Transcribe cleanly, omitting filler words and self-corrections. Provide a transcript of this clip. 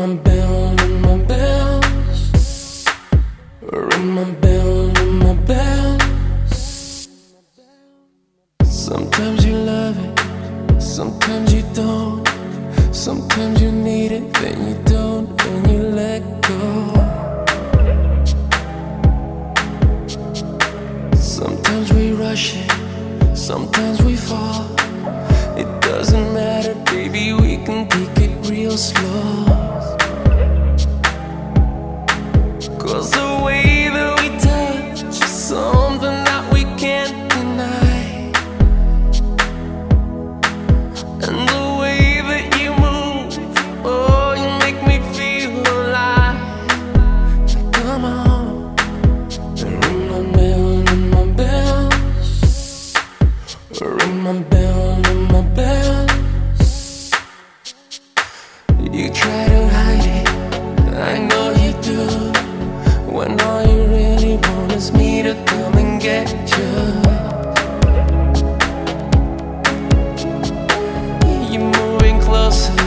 my bell, ring my bells. Ring my bell, ring my bells. Sometimes you love it, sometimes you don't. Sometimes you need it, then you don't, and you let go. Sometimes we rush it, sometimes we fall. It doesn't matter, baby, we can take it real slow. 'Cause the way that we touch is something that we can't deny. And the way that you move, oh, you make me feel alive. Come on, ring my bell, ring my bells. Ring my bell, ring my bells. You try to hide it, I know you do, when all you really want is me to come and get you. You're moving closer,